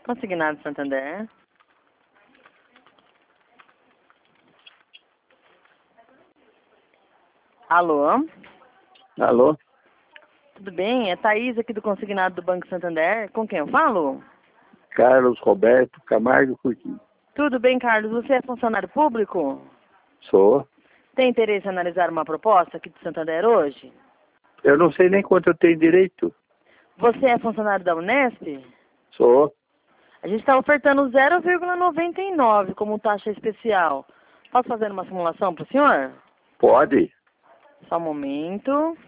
Consignado Santander. Alô? Alô? Tudo bem? É Thaís aqui do Consignado do Banco Santander. Com quem eu falo? Carlos Roberto Camargo Curtinho. Tudo bem, Carlos. Você é funcionário público? Sou. Tem interesse em analisar uma proposta aqui do Santander hoje? Eu não sei nem quanto eu tenho direito. Você é funcionário da Unesp? Sou. A gente está ofertando 0,99 como taxa especial. Posso fazer uma simulação para o senhor? Pode? Só um momento.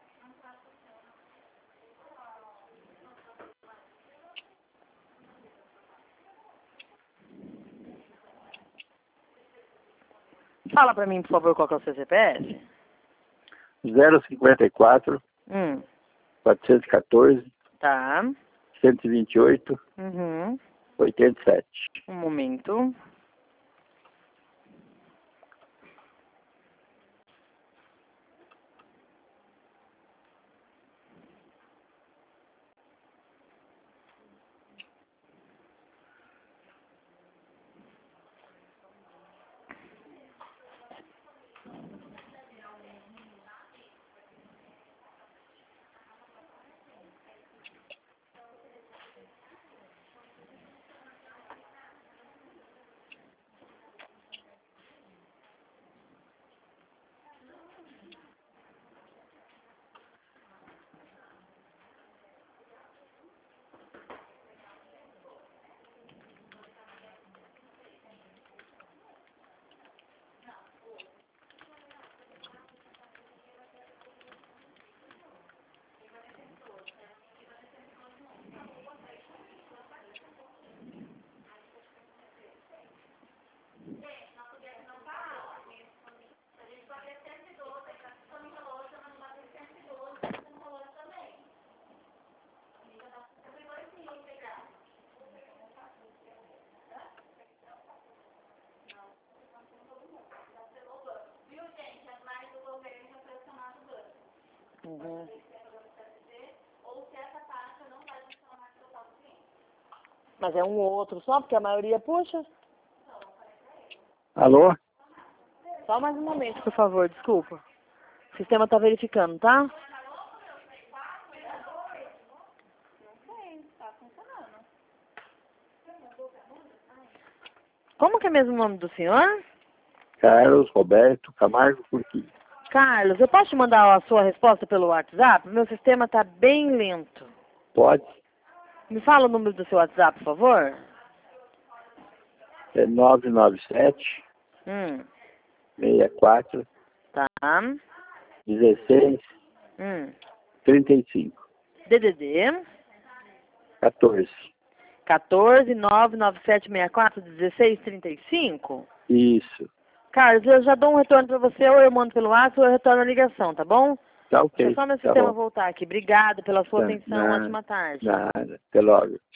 Fala para mim, por favor, qual que é o seu CPF? 054 Hum, 414 tá. 128 Uhum. 87. Um momento. Uhum. Mas é um ou outro só, porque a maioria puxa. Alô? Só mais um momento, por favor, desculpa. O sistema está verificando, tá? Como que é mesmo o nome do senhor? Carlos Roberto Camargo Curtinho. Carlos, eu posso te mandar a sua resposta pelo WhatsApp? Meu sistema está bem lento. Pode? Me fala o número do seu WhatsApp, por favor. É 997 Hum, 64 tá. 16 35 DDD 14. 14 99764 1635. Isso. Carlos, eu já dou um retorno para você, ou eu mando pelo WhatsApp, ou eu retorno a ligação, tá bom? Tá Deixa ok. só meu Tá sistema bom. voltar aqui. Obrigada pela sua Tá. atenção. Nada. Ótima tarde. Nada. Até logo.